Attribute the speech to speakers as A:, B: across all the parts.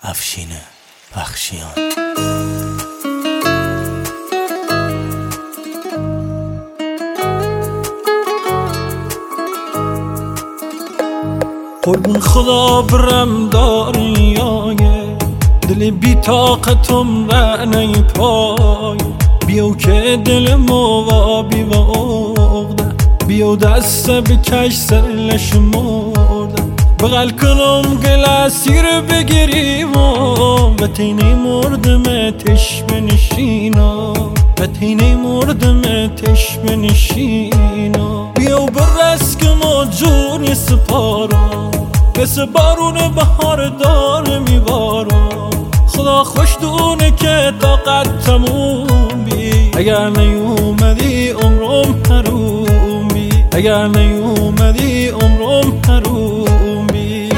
A: افشین بخشیان.
B: قربون خدا برم داریای دل بی طاقتم رعنی پای بیو که دل موابی و عقده بیو دست بکش سرلش مرده بغل کنم گل اسیر بگیریم و تینه مردم تش بنشینا و تینه مردم تش بنشینا بیو برس که ما جونی سپارا مثل بارون بهار داره میبارا خدا خوش دونه که طاقت تموم بی اگر نیومدی عمرم حروم بی اگر نیومدی عمرم حروم بی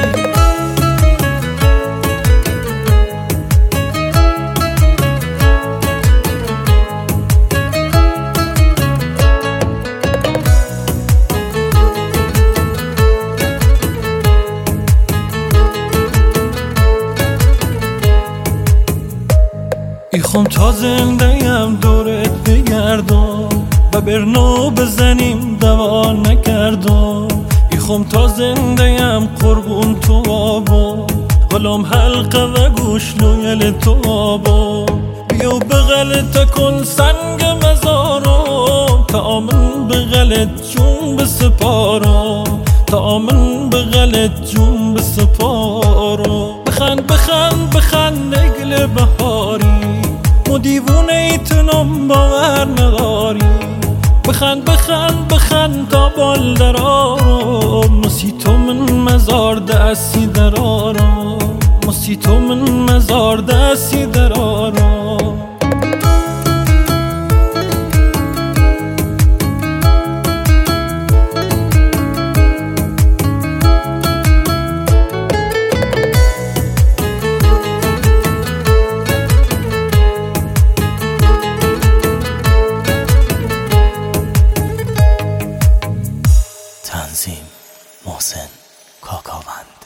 B: ایخوام تا زنده‌ام دورت بگردم و برنو بزنیم دوا نکردم ایخوام تا زنده‌ام قربون تو آبم غلام حلقه و گوش لویل تو آبم بیو بغلت کن سنگ مزارم تا من بغلت جون بسپارم تا من بغلت جون بسپارم بخند بخند بخند نگل بهاری مو دیوونه ایتونم باور نداری بخند بخند بخند تا بال درارم مسی تو من مزار دستی درارم مسی تو من مزار دستی درارم
A: تنظیم محسن کاکاوند.